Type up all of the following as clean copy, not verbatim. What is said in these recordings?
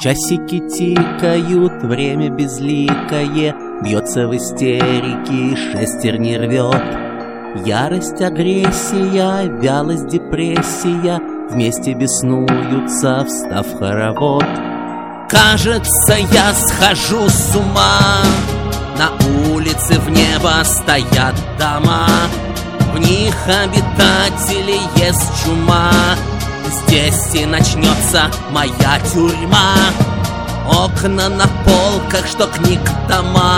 Часики тикают, время безликое, бьется в истерике, шестерни рвет. Ярость, агрессия, вялость, депрессия вместе беснуются, встав в хоровод. Кажется, я схожу с ума. На улице в небо стоят дома, в них обитатели есть чума. Здесь и начнется моя тюрьма. Окна на полках, что книг тома,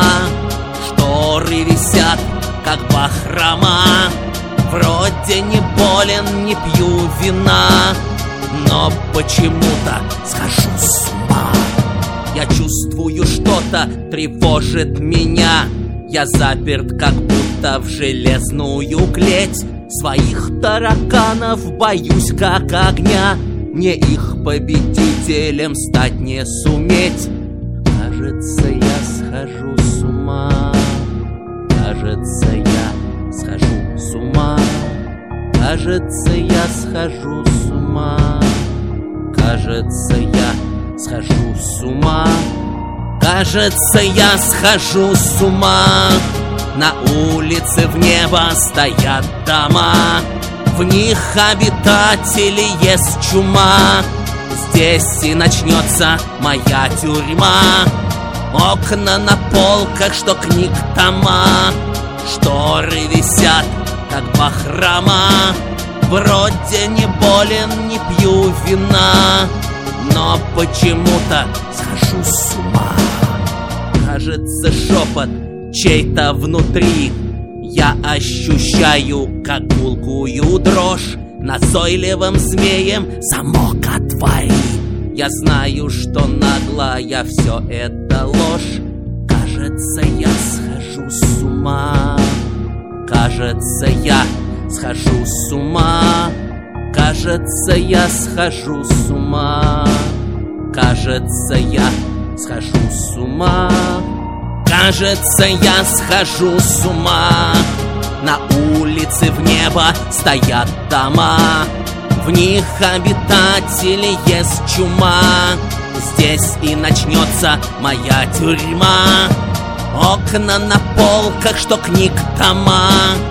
шторы висят, как бахрома. Вроде не болен, не пью вина, но почему-то схожу с ума. Я чувствую, что-то тревожит меня. Я заперт, как будто в железную клеть. Своих тараканов боюсь, как огня. Мне их победителем стать не суметь. Кажется, я схожу с ума. Кажется, я схожу с ума. Кажется, я схожу с ума. Кажется, я схожу с ума. Кажется, я схожу с ума. На улице в небо стоят дома, в них обитатели есть чума. Здесь и начнется моя тюрьма. Окна на полках, что книг тома, шторы висят, как бахрома. Вроде не болен, не пью вина, но почему-то схожу с ума. Кажется, шепот чей-то внутри. Я ощущаю, как гулкую дрожь. Назойливым змеем замок отвори. Я знаю, что наглая все это ложь. Кажется, я схожу с ума. Кажется, я схожу с ума. Кажется, я схожу с ума. Кажется, я схожу с ума. Кажется, я схожу с ума. На улице в небо стоят дома, в них обитатели есть чума. Здесь и начнется моя тюрьма. Окна на полках, что книг тома,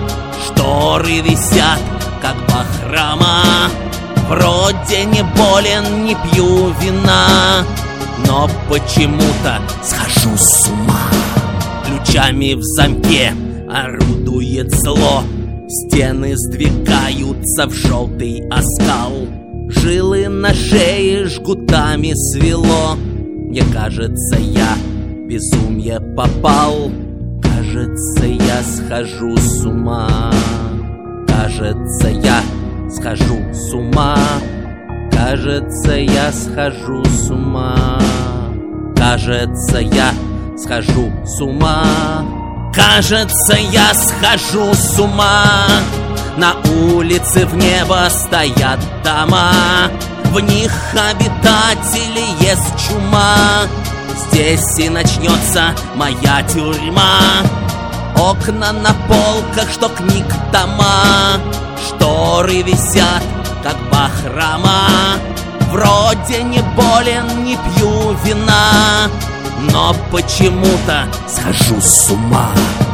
шторы висят, как бахрома. Вроде не болен, не пью вина, но почему-то схожу с ума. Ключами в замке орудует зло. Стены сдвигаются в желтый оскал. Жилы на шее жгутами свело. Мне кажется, я в безумие попал. Кажется, я схожу с ума. Кажется, я схожу с ума. Кажется, я схожу с ума. Кажется, я схожу с ума. Кажется, я схожу с ума. На улице в небо стоят дома, в них обитатели есть чума. Здесь и начнется моя тюрьма. Окна на полках, что книг тома, шторы висят, как бахрома. Вроде не болен, не пью вина, но почему-то схожу с ума.